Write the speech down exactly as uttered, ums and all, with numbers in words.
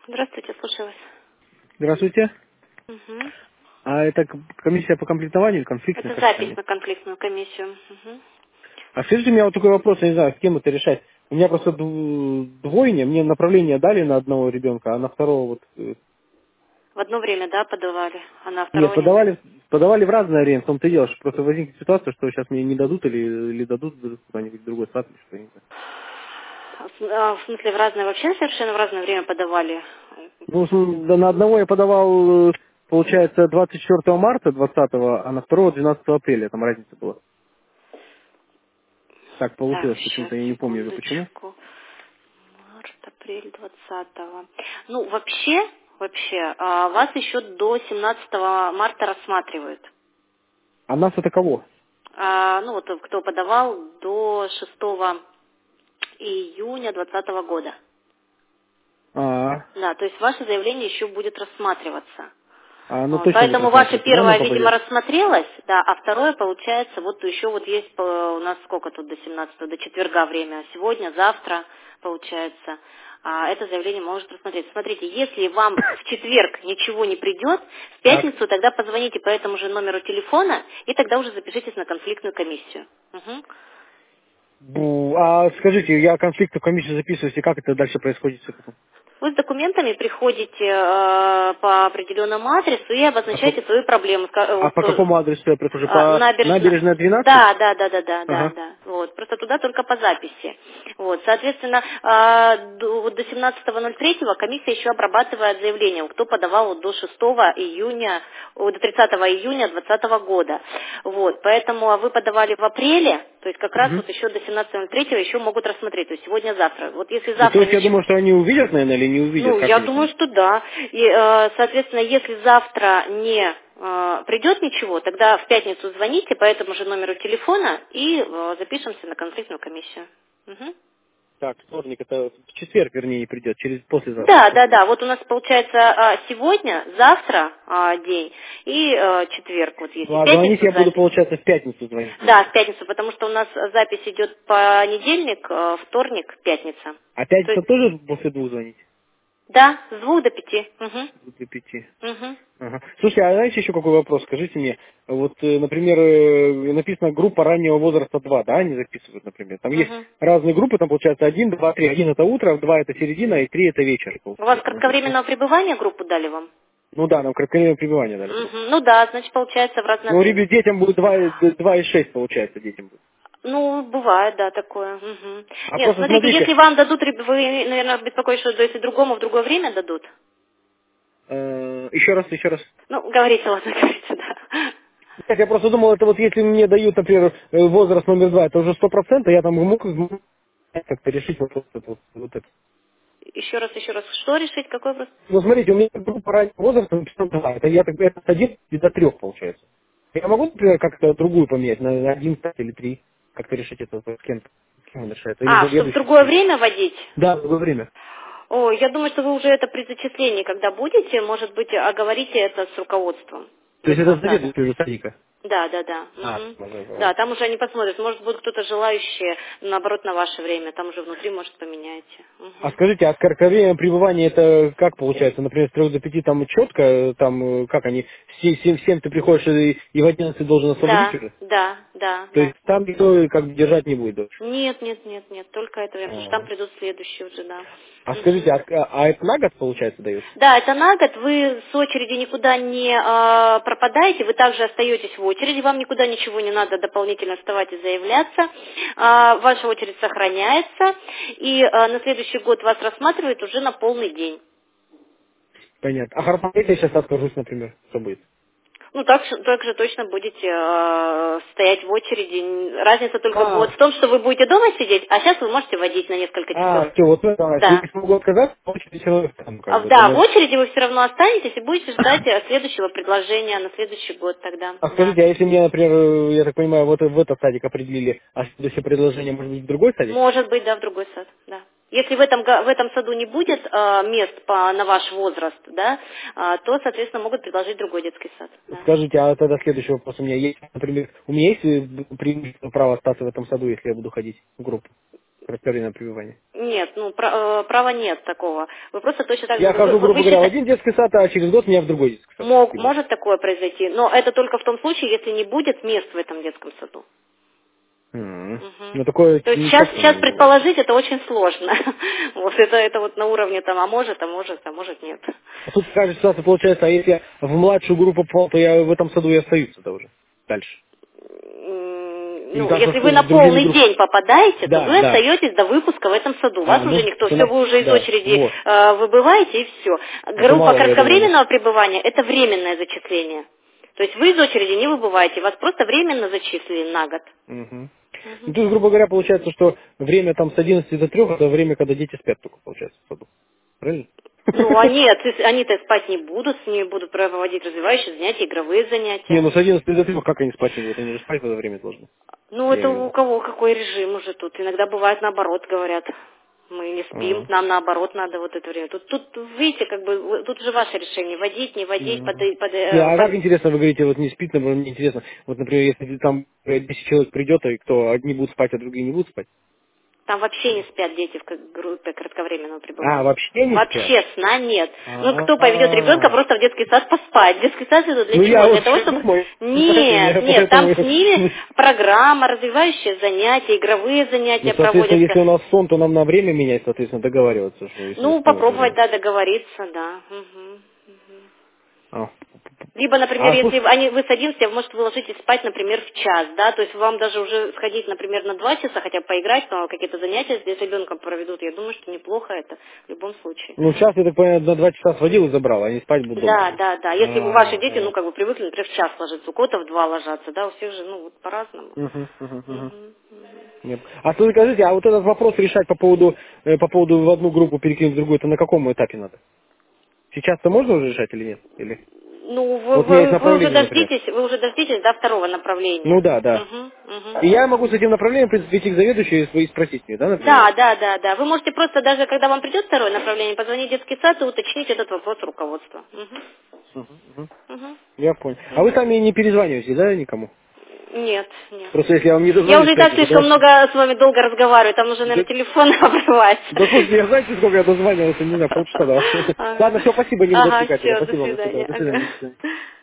Здравствуйте, слушаю вас. Здравствуйте. Мгм. А это к- комиссия по комплектованию, конфликтное Это запись содержание. на конфликтную комиссию. Мгм. А скажите, у меня вот такой вопрос, я не знаю, с кем это решать. У меня просто дв- двойня, мне направление дали на одного ребенка, а на второго вот... э, В одно время, да, подавали, а на Нет, второго не надо. подавали, подавали в разное время, в том-то и дело, что просто возникнет ситуация, что сейчас мне не дадут или, или дадут дадут куда-нибудь в другой сад или что-нибудь. А В а, в смысле, в разное, вообще совершенно в разное время подавали? Ну, с- да, на одного я подавал, э, получается, двадцать четвёртого марта двадцатого, а на второго двенадцатого апреля, там разница была. Так Так, получилось, сейчас, почему-то я не помню уже почему. секундочку. Март, апрель двадцатого. Ну, вообще, вообще, а, вас еще до семнадцатого марта рассматривают. А нас это кого? А, ну, вот кто подавал до шестого июня двадцатого года. А, Да, то есть ваше заявление еще будет рассматриваться. а, ну Вот, точно будет поэтому ваше рассматриваться, да, оно первое, видимо, попадет? рассмотрелось, да, а второе, получается, вот еще вот есть э, у нас сколько тут до семнадцатого, до четверга время, сегодня, завтра, получается, а, это заявление может рассмотреться. Смотрите, если вам в четверг ничего не придет, в Так. пятницу тогда позвоните по этому же номеру телефона и тогда уже запишитесь на конфликтную комиссию. Мгм. Бу, а скажите, я конфликт в комиссию записываюсь, и как это дальше происходит? Всё потом? Вы с документами приходите э, по определенному адресу и А по, обозначаете свою проблему. Ска- э, а вот, по э, какому адресу я прихожу? а, По набережная. набережная двенадцать? Да, да, да, да, да, да, Ага. да. Вот. Просто туда только по записи. Вот. Соответственно, а, до, вот до семнадцатого ноль третьего комиссия еще обрабатывает заявление, кто подавал вот до шестого июня, о, до тридцатого июня двадцатого года. Вот. Поэтому а вы подавали в апреле, то есть как раз Мгм. вот еще до семнадцатого ноль третьего еще могут рассмотреть. То есть сегодня-завтра. Вот если И то завтра есть я ничего. думаю, что они увидят, наверное, или не увидят, Ну, как я они думаю, там? что да. И, э, соответственно, если завтра не э, придет ничего, тогда в пятницу звоните по этому же номеру телефона и э, запишемся на конфликтную комиссию. Мгм. Так, вторник, это в четверг, вернее, не придет, через послезавтра. Да, Так? да, да. Вот у нас получается а, сегодня, завтра а, день и э, четверг, вот Ну, если в а звонить пятницу я буду, запись. получается, в пятницу звонить. Да, в пятницу, потому что у нас запись идет понедельник, э, вторник, пятница. А То пятница есть, тоже после двух звонить? да, с двух до пяти. Угу. До пяти. Угу. Ага. Слушайте, а знаете еще какой вопрос? Скажите мне, вот, э, например, э, написано группа раннего возраста два, да, они записывают, например. Там есть Угу. разные группы, там получается один, два, три. Один это утро, два это середина, и три это вечер, У вас получается. Ну, то есть, ну, кратковременного пребывания группу дали вам? ну да, нам кратковременное пребывание дали группу. Мгм. Ну да, значит, получается в разное Ну, время. ребят, детям будет два, и- два и шесть, получается, детям будет. Ну, бывает, да, такое. Мгм. А Нет, просто смотрите, смотрите, если вам дадут, реб- вы, наверное, беспокоитесь, что если другому в другое время дадут. э, еще раз, еще раз. Ну, говорите, ладно, говорите, да. Нет, я просто думал, это вот если мне дают, например, э, возраст номер два, это уже сто процентов, я там мог мог как-то решить вопрос вот, вот, вот это. Еще раз, еще раз, что решить, какой вопрос? Ну, смотрите, у меня группа раннего возраста написано два. Это я так это с один и до трех получается. Я могу, например, как-то другую поменять на на один пять или три, как-то решить это вот с кем-то, с кем он решает. Или А, чтобы в заведующий другое стоит. время водить? Да, в другое время. О, я думаю, что вы уже это при зачислении, когда будете, может быть, оговорите это с руководством То есть это детского сада. заведующий уже садика. Да, да, да. А, Мгм. ну, да, Да, да. там уже они посмотрят. Может, будет кто-то желающий, наоборот, на ваше время. Там уже внутри, может, поменяете. А Мгм. скажите, а кратковременное пребывание это как получается? Например, с трех до пяти там четко, э, там э, как они, в семь, в семь- в семь ты приходишь и, и в одиннадцать должен освободить Да, уже? да, да, То да. есть там никто как бы держать не будет дольше? Нет, нет, нет, нет, только это, потому что там А, придут следующие уже, да. а скажите, Мгм. а, а а это на год, получается, дается? Да, это на год, вы с очереди никуда не а, пропадаете, вы также остаетесь в очереди, вам никуда ничего не надо дополнительно вставать и заявляться, А, ваша очередь сохраняется, и а, на следующий год вас рассматривают уже на полный день. Понятно. А хорошо, если я сейчас откажусь, например, что будет? Ну, так, же- так же точно будете э, стоять в очереди. Н- Разница только будет А, в том, что вы будете дома сидеть, а сейчас вы можете водить на несколько часов. а, все, вот это, если я Да. не смогу отказаться, то очередь человек там, как А, бы, да, в думаю. очереди вы все равно останетесь и будете ждать э, следующего предложения на следующий год тогда. А Да. скажите, а если мне, например, э, я так понимаю, вот в этот садик определили, а следующее предложение может быть в другой садик? Может быть, да, в другой сад, да. Если в этом, га- в этом саду не будет э, мест по, на ваш возраст, да, а, то, соответственно, могут предложить другой детский сад. Да. Скажите, а тогда следующий вопрос у меня есть, например, у меня есть э, преимущество право остаться в этом саду, если я буду ходить в группу? кратковременное пребывание? Нет, ну, про- э, права нет такого. Вы просто точно так же... Я вы- хожу, вы- грубо вы говоря, в счита- один детский сад, а через год меня в другой детский сад. Мог, переводят. может такое произойти, но это только в том случае, если не будет мест в этом детском саду. М. Мгм. Ну, такое То есть не сейчас, часто, сейчас наверное, бывает. предположить это очень сложно. Вот это, это вот на уровне там, а может, а может, а может нет. А тут такая же ситуация получается, а если я в младшую группу попал, то я в этом саду и остаюсь тогда уже дальше. М, Или Ну, там если со- вы на с другими полный группами. день попадаете, то Да, вы да. остаетесь до выпуска в этом саду. Вас А, уже ну, никто, всё все, на- вы уже из да, очереди вот. э, выбываете и все. Это Группа мало ли, я думаю, кратковременного пребывания– это временное зачисление. То есть вы из очереди не выбываете, вас просто временно зачислили на год. Мгм. Ну, Мгм. то есть, грубо говоря, получается, что время там с одиннадцати до трех, это время, когда дети спят только, получается, в саду. Правильно? Ну, а нет, если они-то спать не будут, с ними будут проводить развивающие занятия, игровые Не, занятия. ну с одиннадцати до трех как они спать не будут? Они же спать в это время должны. Ну, Я это имею в у виду. кого какой режим уже тут. Иногда бывает наоборот, говорят. Мы не спим, А. нам наоборот надо вот это время. Тут, тут видите, как бы, вы- тут же ваше решение, водить, не водить, под, Мгм. под, Не, э, а как под- интересно, вы говорите, вот не спит, например, мне интересно, вот, например, если там десять человек придет, и кто, одни будут спать, а другие не будут спать? там вообще не спят дети в к- группе кратковременного А, пребывания. вообще не спят? Вообще сна нет. Ну, кто поведет ребенка А-а-а. просто в детский сад поспать? Детский сад это для Ну, чего? я Для вот того, что чтобы... думаю, знаете, Нет, я нет, там поэтому... с ними программа, развивающие занятия, игровые занятия Ну, соответственно, проводятся. если у нас сон, то нам на время менять, соответственно, договариваться, что если мы Ну, спим в это попробовать, время. да, договориться, да. Мгм, мгм. А, Либо, например, а если слушай, они, вы с одиннадцати, может, вы ложитесь спать, например, в час, да, то есть вам даже уже сходить, например, на два часа, хотя бы поиграть, но какие-то занятия с ребенком проведут, я думаю, что неплохо это в любом случае. ну, сейчас, я так понимаю, на два часа сводил и забрал, они спать будут дома Да, уже. да, да. Если вы- ваши дети, ну, А-а-а. как бы привыкли, например, в час ложиться, у кого-то в два ложатся, да, у всех же, ну, вот по-разному. Мгм, мгм, мгм. Мгм, мгм. Нет. А что скажите, а вот этот вопрос решать по поводу, э, по поводу в одну группу перекинуть в другую, это на каком этапе надо? Сейчас-то можно уже решать или нет? Или... Ну, вы, Вот у меня есть вы, вы уже направление, например. дождитесь, вы уже дождитесь, да, второго направления. Ну да, да. Мгм, И мгм. я могу с этим направлением, в принципе, идти к заведующей и спросить мне, да, например? Да, да, да, да. Вы можете просто даже, когда вам придет второе направление, позвонить в детский сад и уточнить этот вопрос руководства. Мгм. Мгм, мгм. Мгм. Я понял. А вы Мгм. сами не перезваниваете, да, никому? Нет, нет. Просто если я вам не Я дозвонюсь, уже и так скажите, слишком куда... много с вами долго разговариваю, там уже, Да, наверное, телефон обрывается. да слушайте, я знаете, сколько я дозванивался, не знаю, полчаса, да. Ага, Ладно, все, спасибо, не буду ага, отвлекать тебя. все, до Спасибо вам, до свидания. свидания. До свидания, до свидания. Ага.